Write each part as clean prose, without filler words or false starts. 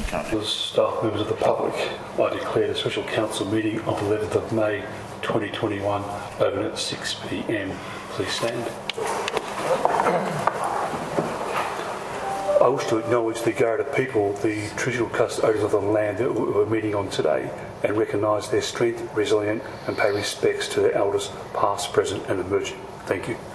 As staff members of the public, I declare the special council meeting of 11th of May 2021 open at 6 p.m. Please stand. I wish to acknowledge the Garrett people, the traditional custodians of the land that we're meeting on today, and recognise their strength, resilience, and pay respects to their elders, past, present, and emerging. Thank you.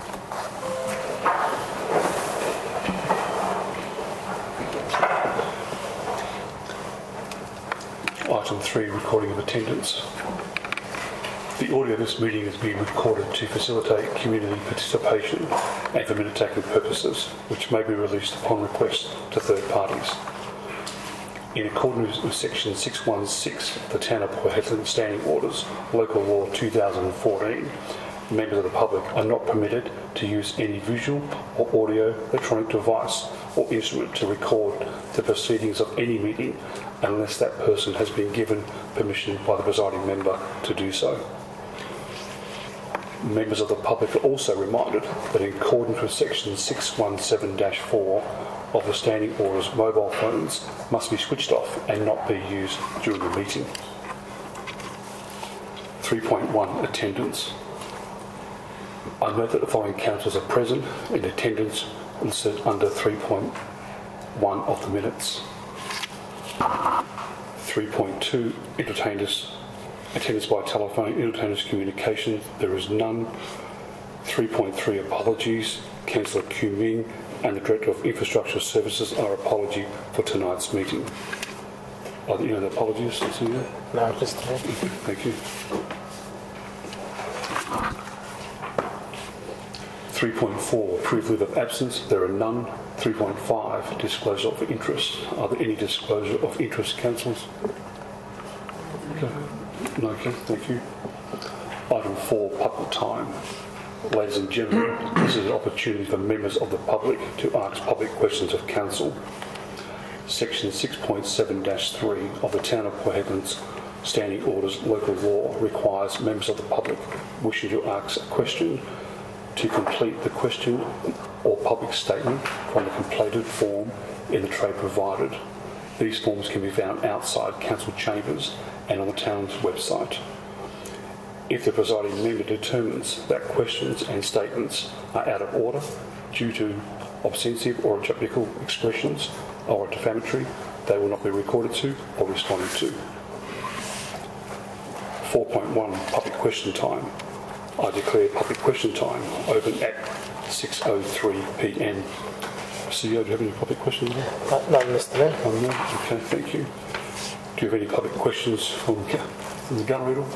Item 3, recording of attendance. The audio of this meeting is being recorded to facilitate community participation and for minute-taking purposes, which may be released upon request to third parties. In accordance with Section 616 of the Town of Port Hedland Standing Orders, Local Law 2014, members of the public are not permitted to use any visual or audio electronic device or instrument to record the proceedings of any meeting unless that person has been given permission by the presiding member to do so. Members of the public are also reminded that in accordance with Section 617-4 of the Standing Orders, mobile phones must be switched off and not be used during the meeting. 3.1 Attendance. I note that the following councillors are present in attendance listed under 3.1 of the minutes. 3.2 Attendance by telephone, entertainers communication, there is none. 3.3 Apologies. Councillor Kyu Ming and the Director of Infrastructure Services are apology for tonight's meeting. Are there any other apologies? No, just today. Thank you. 3.4 Approved leave of absence, there are none. 3.5 Disclosure of interest. Are there any disclosure of interest, councillors? Okay, thank you. Item 4, public time. Ladies and gentlemen, this is an opportunity for members of the public to ask public questions of council. Section 6.7-3 of the Town of Port Hedland's Standing Orders Local Law requires members of the public wishing to ask a question to complete the question or public statement from the completed form in the tray provided. These forms can be found outside council chambers and on the town's website. If the presiding member determines that questions and statements are out of order due to offensive or objectionable expressions or defamatory, they will not be recorded to or responded to. 4.1 Public question time. I declare public question time open at 6:03 p.m. CEO, do you have any public questions? No, Mr. Mayor. No? Okay, thank you. Do you have any public questions from the gallery at all?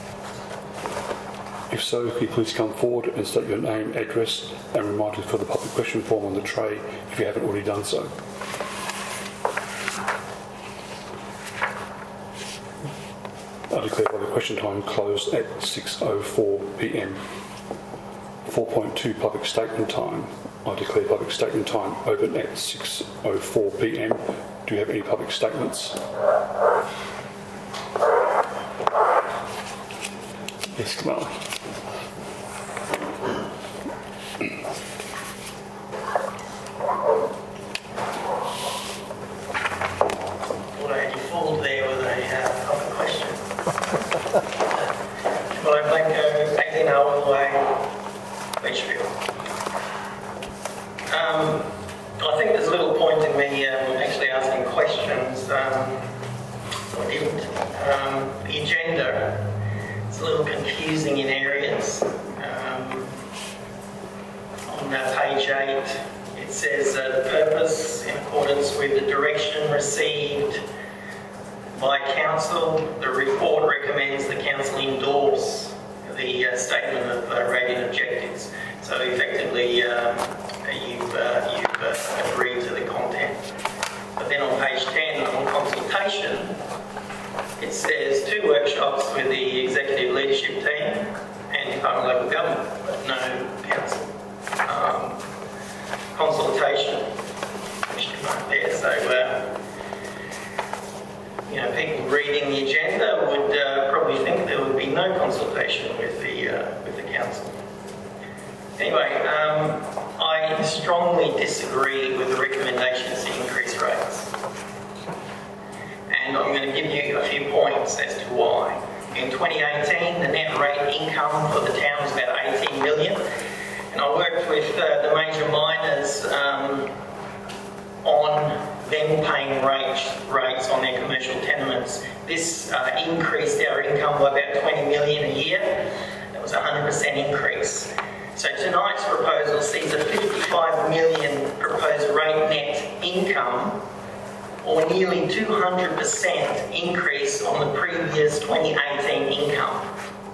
If so, can you please come forward and state your name, address, and remind us for the public question form on the tray if you haven't already done so. I declare public question time closed at 6:04 p.m. 4.2 Public statement time. I declare public statement time open at 6:04 p.m. Do you have any public statements? Yes, Kamala. I think there's little point in me actually asking questions or didn't. The agenda is a little confusing in areas. On page 8 it says the purpose in accordance with the direction received by Council. The report recommends the Council endorse the statement of rating objectives. So effectively you've agreed to the content. But then on page 10 on consultation it says 2 workshops with the executive leadership team and Department of Local Government, but no council. Consultation, question mark there. So people reading the agenda would probably think there would be no consultation with the council. Anyway, I strongly disagree with the recommendations to increase rates. obvious as to why. In 2018, the net rate income for the town was about 18 million. And I worked with the major miners on them paying rates on their commercial tenements. This increased our income by about 20 million a year. That was a 100% increase. So tonight's proposal sees a 55 million proposed rate net income, or nearly 200% increase on the previous 2018 income.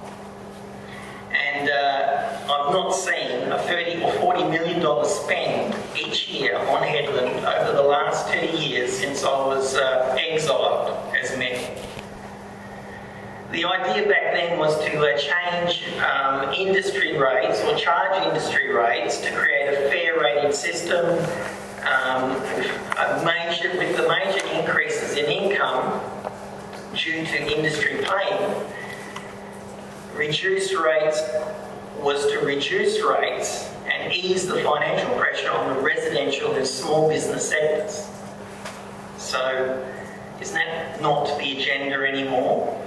And I've not seen a $30 or $40 million spend each year on Headland over the last 2 years since I was exiled as mayor. The idea back then was to change industry rates or charge industry rates to create a fair rating system. With the major increases in income due to industry paying, reduced rates was to reduce rates and ease the financial pressure on the residential and small business sectors. So, is that not the agenda anymore?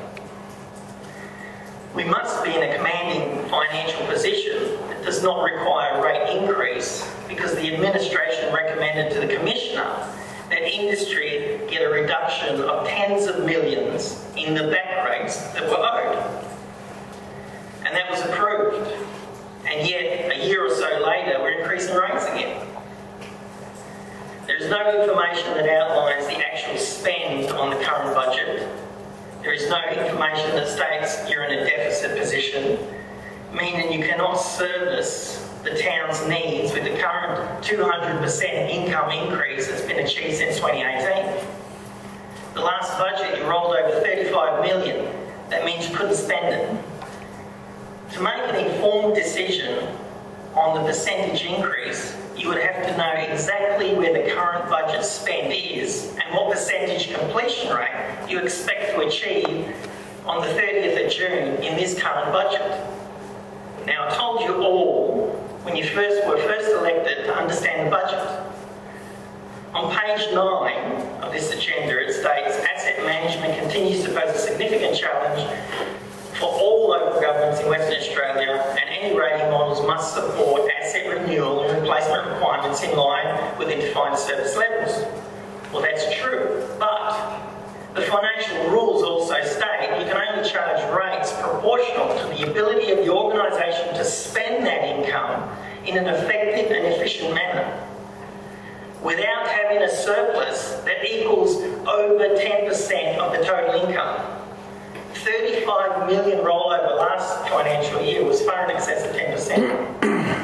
We must be in a commanding financial position that does not require a rate increase, because the administration recommended to the Commissioner that industry get a reduction of tens of millions in the back rates that were owed. And that was approved. And yet, a year or so later, we're increasing rates again. There is no information that outlines the actual spend on the current budget. There is no information that states you're in a deficit position, meaning you cannot service the town's needs with the current 200% income increase that's been achieved since 2018. The last budget, you rolled over 35 million. That means you couldn't spend it. To make an informed decision on the percentage increase, you would have to know exactly where the current budget spend is and what percentage completion rate you expect to achieve on the 30th of June in this current budget. Now, I told you all when you were first elected to understand the budget. On page 9 of this agenda, it states asset management continues to pose a significant challenge for all local governments in Western Australia, and any rating models must support asset renewal and replacement requirements in line with the defined service levels. Well, that's true, but the financial rules also state you can only charge rates proportional to the ability of the organisation to spend that income in an effective and efficient manner, without having a surplus that equals over 10% of the total income. 35 million rollover last financial year was far in excess of 10%.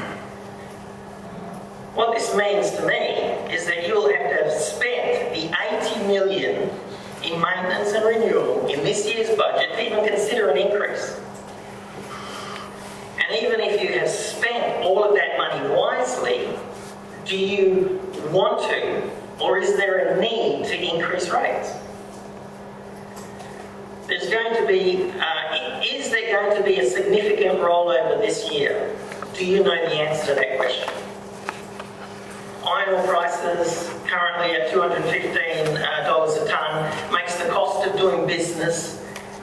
What this means to me is that you'll have to have spent the 80 million in maintenance and renewal in this year's budget to even consider an increase. And even if you have spent all of that money wisely, do you want to, or is there a need to increase rates? There's going to be, is there going to be a significant rollover this year? Do you know the answer to that question? Iron ore prices currently at $215 a tonne makes the cost of doing business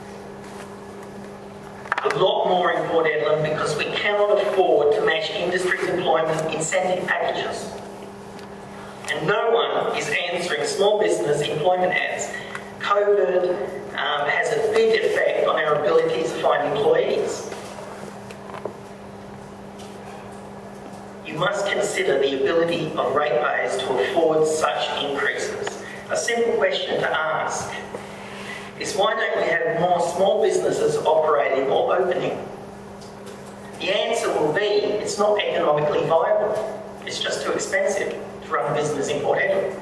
a lot more in Port Hedland, because we cannot afford to match industry's employment incentive packages. And no one is answering small business employment ads. COVID has a big effect on our ability to find employees. You must consider the ability of ratepayers to afford such increases. A simple question to ask is, why don't we have more small businesses operating or opening? The answer will be, it's not economically viable. It's just too expensive to run a business in Port Hedland.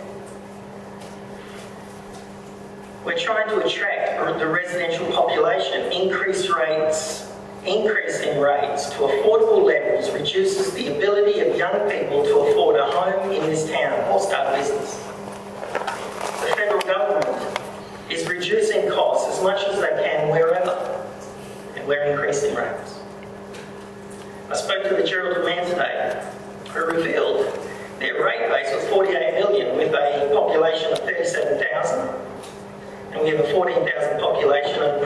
We're trying to attract the residential population. Increasing rates to affordable levels reduces the ability of young people to afford a home in this town or start a business. The federal government is reducing costs as much as they can wherever, and we're increasing rates. I spoke to the Geraldton Man today, who revealed their rate base was 48 million with a population of 37,000. And we have a 14,000 population of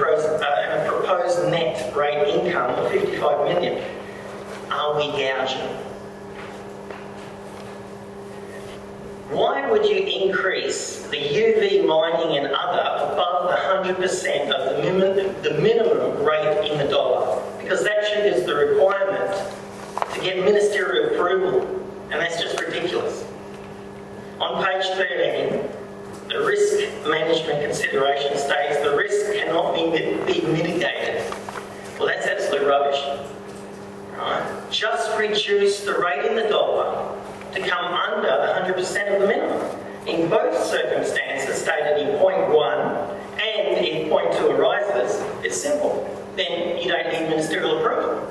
Why would you increase the UV mining and other above the 100% of the minimum rate in the dollar? Because that triggers the requirement to get ministerial approval, and that's just ridiculous. On page 13, the risk management consideration states the risk cannot be mitigated. Well, that's absolute rubbish. Right? Just reduce the rate in the dollar to come under 100% of the minimum. In both circumstances stated in point 1 and in point 2 arises, it's simple. Then you don't need ministerial approval.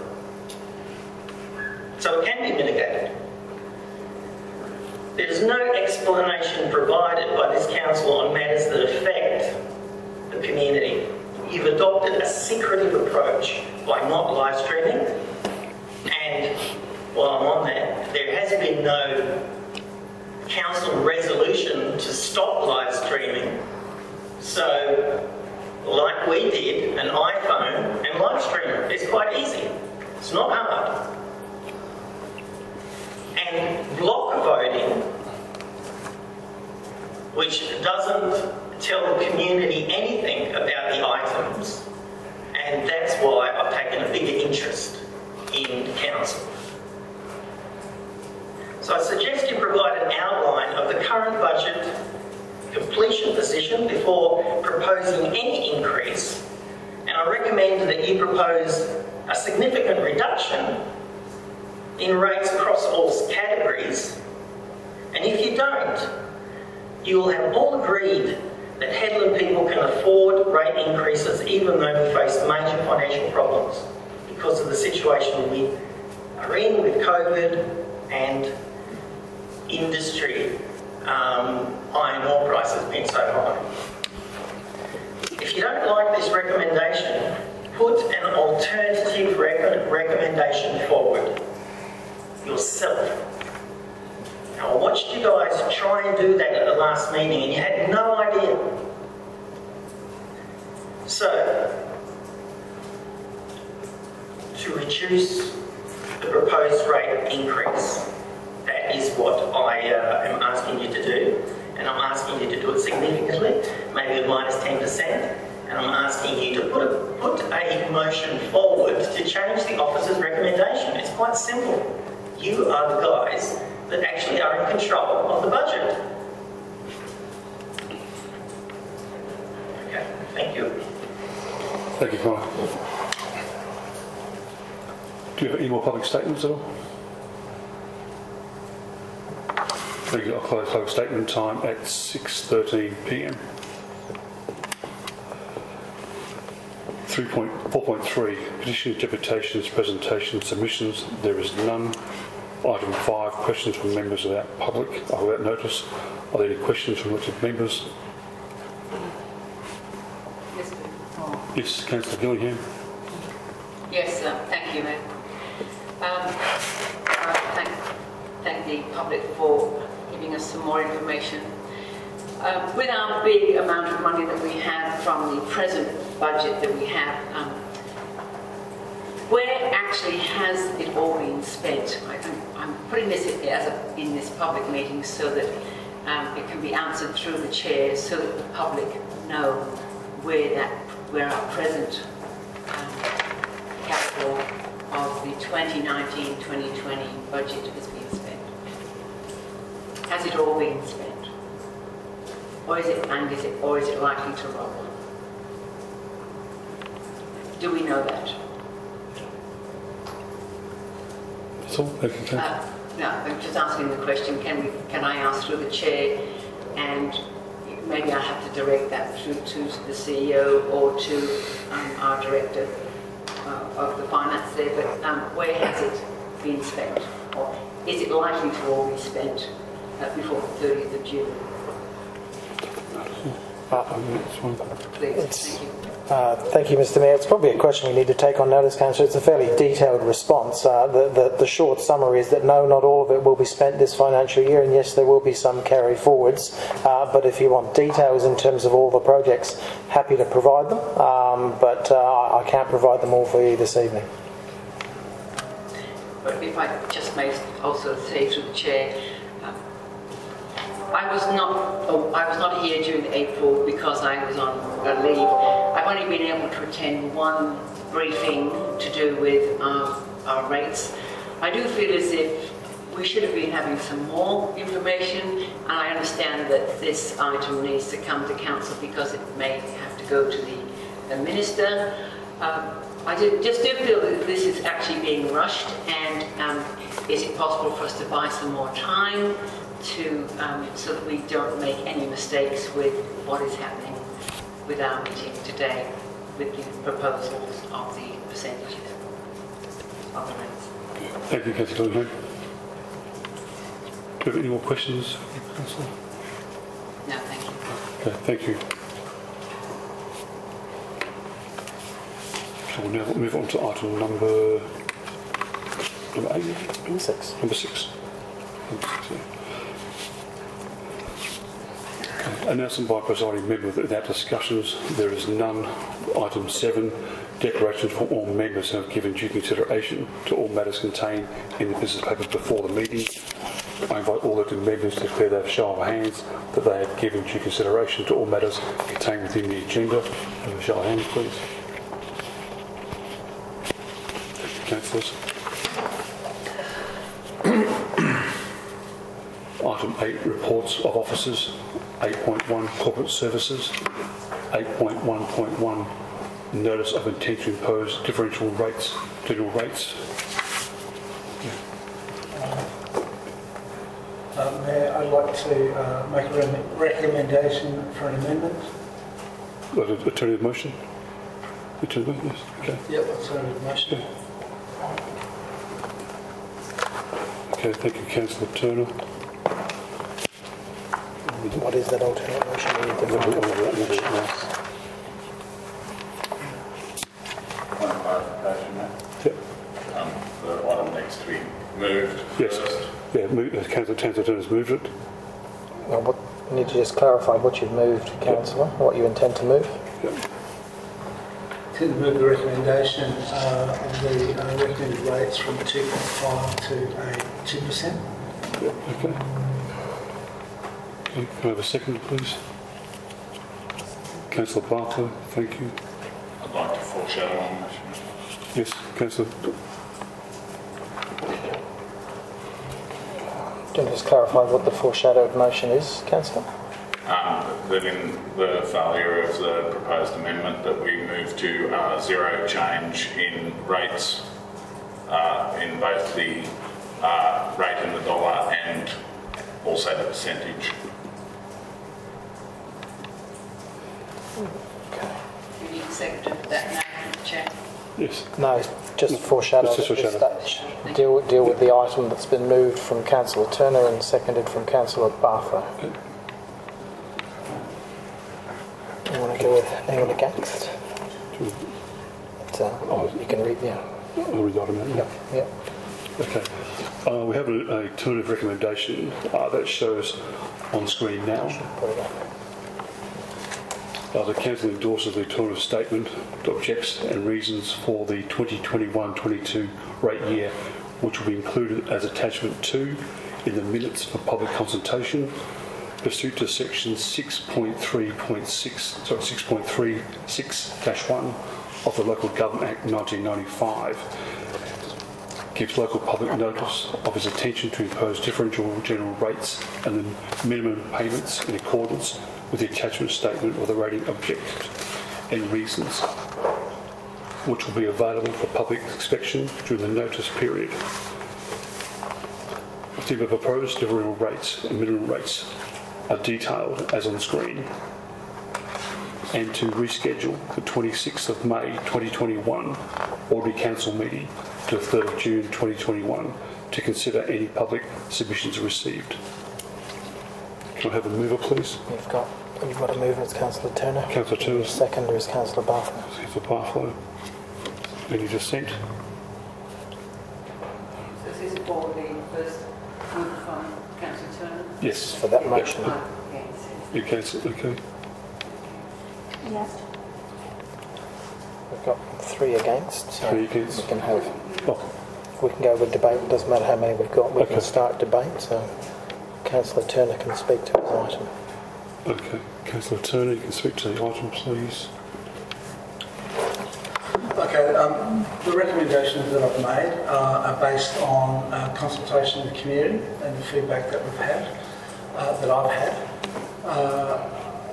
So it can be mitigated. There's no explanation provided by this council on matters that affect the community. You've adopted a secretive approach by not live streaming, and while I'm on that, there has been no council resolution to stop live streaming. So, like we did, an iPhone and live stream. It's quite easy. It's not hard. And block voting, which doesn't tell the community anything about the items, and that's why I've taken a bigger interest in council. So I suggest you provide an outline of the current budget completion position before proposing any increase, and I recommend that you propose a significant reduction in rates across all categories, and if you don't, you will have all agreed that Hedland people can afford rate increases even though we face major financial problems because of the situation we are in with COVID and industry iron ore prices being so high. If you don't like this recommendation, put an alternative recommendation forward yourself. Now, I watched you guys try and do that at the last meeting and you had no idea. So, to reduce the proposed rate increase, that is what I am asking you to do, and I'm asking you to do it significantly, maybe a minus 10%, and I'm asking you to put a motion forward to change the officer's recommendation. It's quite simple. You are the guys that actually are in control of the budget. Okay, thank you. Thank you, Connor. Do you have any more public statements at all? Thank you. I'll close public statement time at 6:13 p.m. 4.3, petitions, deputations, presentations, submissions. There is none. Item 5, questions from members without public, without notice. Are there any questions from elected members? Yes, Councillor Gillingham. Yes, thank you, Mayor. Thank the public for giving us some more information. With our big amount of money that we have from the present budget that we have, where actually has it all been spent? I'm putting this in this public meeting so that it can be answered through the chair, so that the public know where our present capital of the 2019-2020 budget has been spent. Has it all been spent? Or is it likely to roll? Do we know that? That's all. Thank you, Councillor. No, I'm just asking the question. Can I ask through the chair, and maybe I have to direct that through to the CEO or to our director of the finance there. But where has it been spent, or is it likely to all be spent before the 30th of June? Please, thank you. Thank you, Mr. Mayor. It's probably a question we need to take on notice, Councillor. It's a fairly detailed response. The short summary is that no, not all of it will be spent this financial year, and yes, there will be some carry forwards. But if you want details in terms of all the projects, happy to provide them. But I can't provide them all for you this evening. But if I just may also say through the chair, I was not here during April because I was on leave. I've only been able to attend one briefing to do with our rates. I do feel as if we should have been having some more information, and I understand that this item needs to come to council because it may have to go to the minister. I just do feel that this is actually being rushed, and is it possible for us to buy some more time to so that we don't make any mistakes with what is happening with our meeting today with the proposals of the percentages of the rates? Thank you, Councillor Cunningham. Do you have any more questions, Councillor? No, thank you. Okay, thank you. So we'll now move on to item number 8? 6. Number 6. Yeah. Okay. Announcement by presiding member without discussions. There is none. Item 7. Declarations from all members who have given due consideration to all matters contained in the business papers before the meeting. I invite all elected members to declare their show of hands that they have given due consideration to all matters contained within the agenda. Have a show of hands, please. Councillors. Item 8, reports of officers. 8.1, corporate services. 8.1.1, notice of intent to impose differential rates, general rates. Mayor, I'd like to make a recommendation for an amendment. Alternative motion? Alternative motion, yes. Okay. Yep, alternative motion. Okay, thank you, Councillor Turner. What is that alternate motion? One clarification, Matt. Yep. The item needs to be moved Yes. first. Yeah, Councillor Turner's moved it. Well, you need to just clarify what you've moved, Councillor, what you intend to move. Yep. To move the recommendation of the recommended rates from 2.5 to a 2%. Yep. Okay. Okay, can I have a second, please? Councillor Barker, thank you. I'd like to foreshadow on motion. Yes, Councillor. Do you want to just clarify what the foreshadowed motion is, Councillor? That in the failure of the proposed amendment that we move to zero change in rates in both the rate in the dollar and also the percentage. Okay. You need a second to that now, Chair. Yes. No, just foreshadow It's just at this foreshadow. stage. Deal with the item that's been moved from Councillor Turner and seconded from Councillor Barfoot. You want to go with anyone against? But, you can read, yeah. I'll read the item out now. Yeah. Okay. We have an alternative recommendation that shows on screen now. Put it up. The Council endorses the alternative statement, objects and reasons for the 2021-22 rate year, which will be included as attachment 2 in the minutes for public consultation, pursuant to section 6.36.1 of the Local Government Act 1995. Gives local public notice of its intention to impose differential general rates and the minimum payments in accordance with the attachment statement of the rating objectives and reasons, which will be available for public inspection during the notice period. The proposed differential rates and minimum rates are detailed as on screen, and to reschedule the 26th of May 2021 Ordinary Council meeting to the 3rd of June 2021 to consider any public submissions received. Can I have a mover, please? You've got a mover, it's Councillor Turner. Councillor Turner. Your seconder is Councillor Barfoot. Councillor Barfoot. Any dissent? So this is for the first move from Councillor Turner? Yes. For that motion. Yes. You cancel, okay. Yes. We've got 3 against. So 3 against. We can have. Oh, We can go with debate. It doesn't matter how many we've got. We can Okay. start debate. So Councillor Turner can speak to his item. Okay, Councillor Turner, you can speak to the item, please. Okay, the recommendations that I've made are based on consultation with the community and the feedback that we've had, that I've had.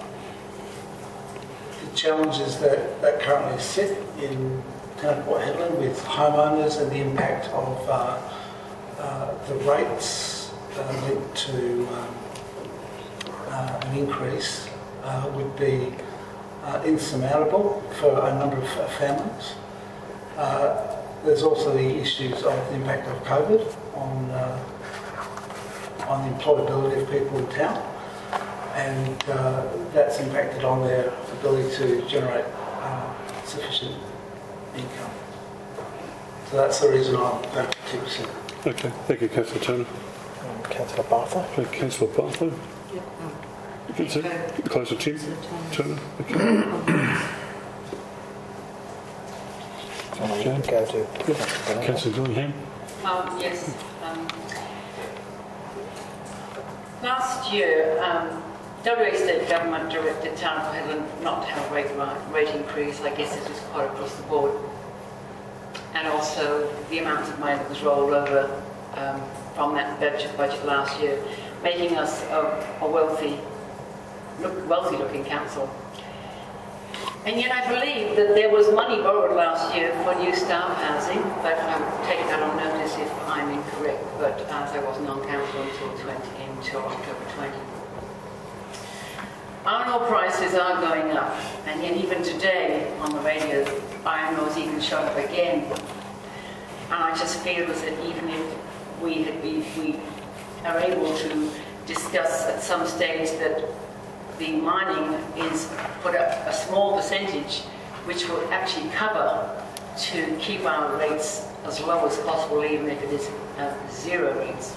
The challenges that currently sit in Town of Port Hedland with homeowners and the impact of the rates linked to an increase would be insurmountable for a number of families. There's also the issues of the impact of COVID on the employability of people in town, and that's impacted on their ability to generate sufficient income. So that's the reason I'm going for 2%. Okay, thank you, Councillor Turner. Councillor Bartha. Okay, Councillor Bartha. Close to Tim Turner. Okay. Go to Councillor Dillingham. Yes. Last year, WA State Government directed Town of Hedland not to have a rate increase. I guess it was quite across the board. And also the amount of money that was rolled over from that budget last year, making us a wealthy-looking council. And yet I believe that there was money borrowed last year for new staff housing, but I would take that on notice if I'm incorrect, but as I wasn't on council until October 20. Iron ore prices are going up, and yet even today on the radio, iron ore's even shot up again. And I just feel as that even if we are able to discuss at some stage that the mining is put up a small percentage which will actually cover to keep our rates as low as possible, even if it is zero rates.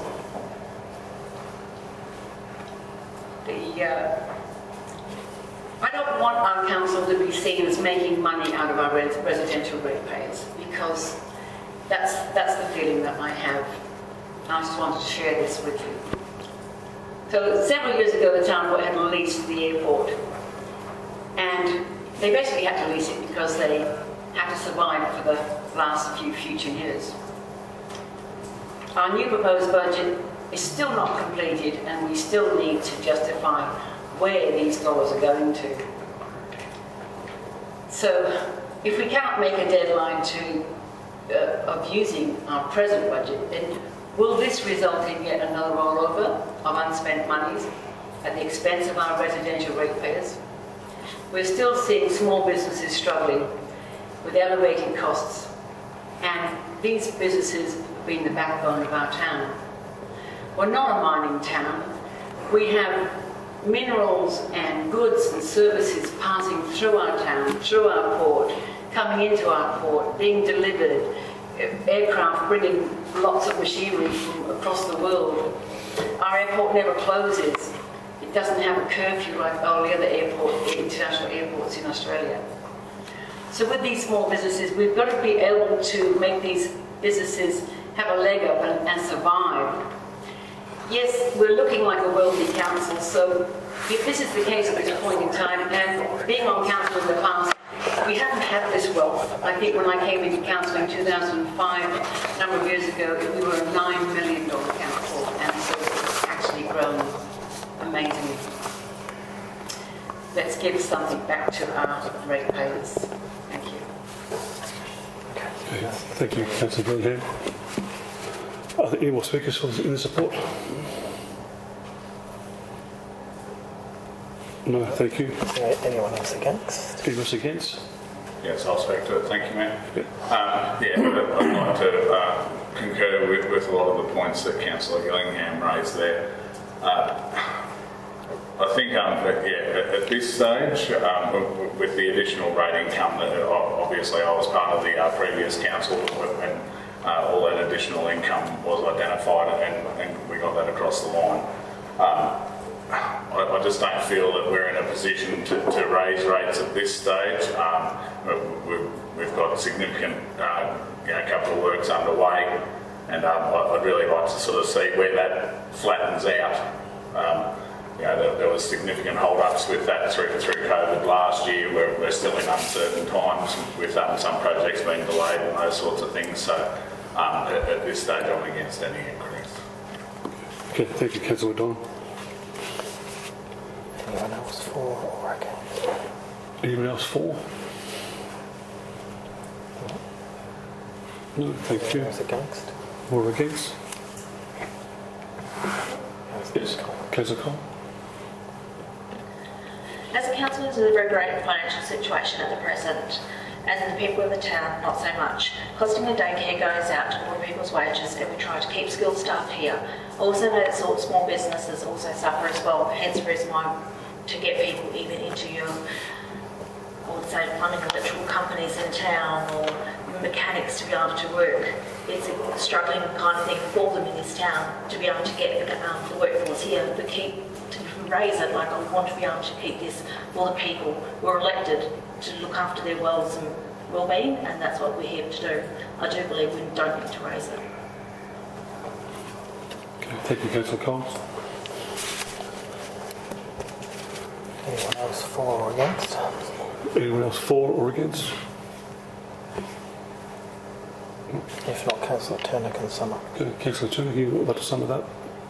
I don't want our council to be seen as making money out of our residential ratepayers, because that's the feeling that I have. I just wanted to share this with you. So several years ago, the town had leased the airport, and they basically had to lease it because they had to survive for the last few future years. Our new proposed budget is still not completed, and we still need to justify where these dollars are going to. So if we cannot make a deadline of using our present budget, then will this result in yet another rollover of unspent monies at the expense of our residential ratepayers? We're still seeing small businesses struggling with elevated costs, and these businesses have been the backbone of our town. We're not a mining town. We have minerals and goods and services passing through our town, through our port, coming into our port, being delivered, aircraft bringing lots of machinery from across the world. Our airport never closes. It doesn't have a curfew like all the other international airports in Australia. So with these small businesses, we've got to be able to make these businesses have a leg up and survive. Yes, we're looking like a wealthy council, so if this is the case at this point in time, and being on council in the past, we haven't had this wealth. I think when I came into council in 2005, a number of years ago, we were a $9 million council, and so it's actually grown amazingly. Let's give something back to our ratepayers. Thank you. Okay, thank you, Councillor Dillingham. Are there any more speakers in the support? No, thank you. Anyone else against? Anyone else against? Yes, I'll speak to it. Thank you, Mayor. I'd like to concur with a lot of the points that Councillor Gillingham raised there. I think, at this stage, with the additional rate income, that obviously I was part of the previous council when all that additional income was identified and we got that across the line. I just don't feel that we're in a position to raise rates at this stage. We've got significant capital works underway, and I'd really like to sort of see where that flattens out There was significant hold-ups with that through COVID last year. We're still in uncertain times with some projects being delayed and those sorts of things. So at this stage, I'm against any increase. Okay, thank you, Councillor McDonald. Anyone else for or against? Anyone else for? No, thank you. Those against? Or against? Yes, Councillor Cole. As a council, it's a very great financial situation at the present. As in the people of the town, not so much. Costing of daycare goes out to more people's wages, and we try to keep skilled staff here. Also know that small businesses also suffer as well, hence the reason why to get people even into your, I would say, plumbing electrical companies in town or mechanics to be able to work. It's a struggling kind of thing for them in this town to be able to get the workforce here, but to raise it. Like, I want to be able to keep this for the people who are elected to look after their well-being, and that's what we're here to do. I do believe we don't need to raise it. Okay, thank you, Councillor Coles. Anyone else for or against? Anyone else for or against? If not, Councillor Turner can sum up. Okay, Councillor Turner, you would like to sum it up?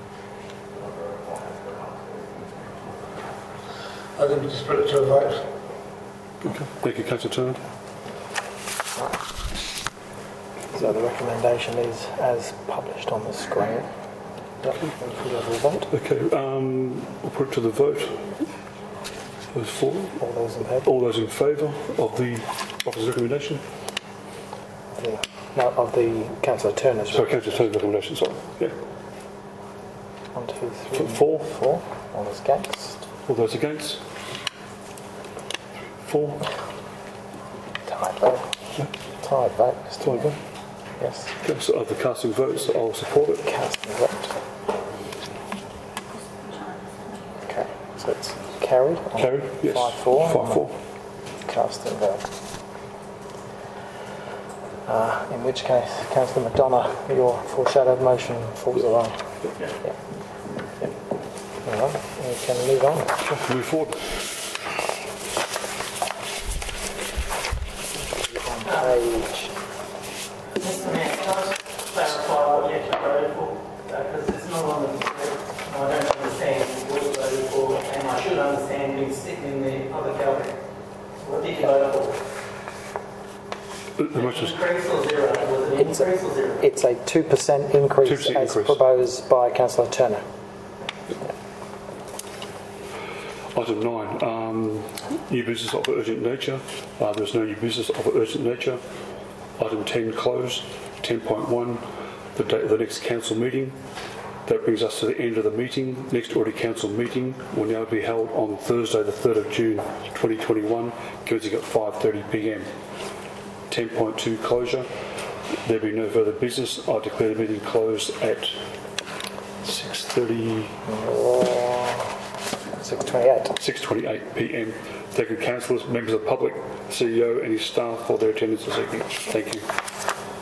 I think we just put it to a vote. Okay, thank you, Councillor Turner. So the recommendation is as published on the screen. Yep, we can go to the vote. Okay, we'll put it to the vote. Those for? All those in favour? All those in favour of the officer's recommendation? No, of the Councillor Turner's. Sorry, Councillor Turner's recommendation, sorry. Yeah. 1, 2, 3, Four. 4. All those against? All those against? 4. Tied vote. Yeah. Tied vote, Mr. Tied vote. Yes. Okay, so of the casting votes, I'll support it. Casting vote. Okay, so it's carried. on Carried, yes. 5-4. 5-4. Casting vote. In which case, Councillor McDonough, your foreshadowed motion falls away. Yeah. Yep. All right, we can move on. Okay, move forward. On page. Mr. Mayor, can I just clarify what you actually voted for? Because it's not on the script. I don't understand what you voted for, and I should understand being sitting in the other gallery. What did you vote for? The motion is Increase or zero? Was it It's increase or zero? It's a 2% increase 2% as increase. proposed by Councillor Turner. item 9, new business of urgent nature. There's no new business of urgent nature. Item 10, closed. 10.1, the date of the next council meeting. That brings us to the end of the meeting. Next order council meeting will now be held on Thursday the 3rd of June 2021, commencing at 5:30 p.m. 10.2, closure. There being no further business, I declare the meeting closed at 6:28 p.m. Thank you, councillors, members of the public, CEO and his staff for their attendance this evening. Thank you.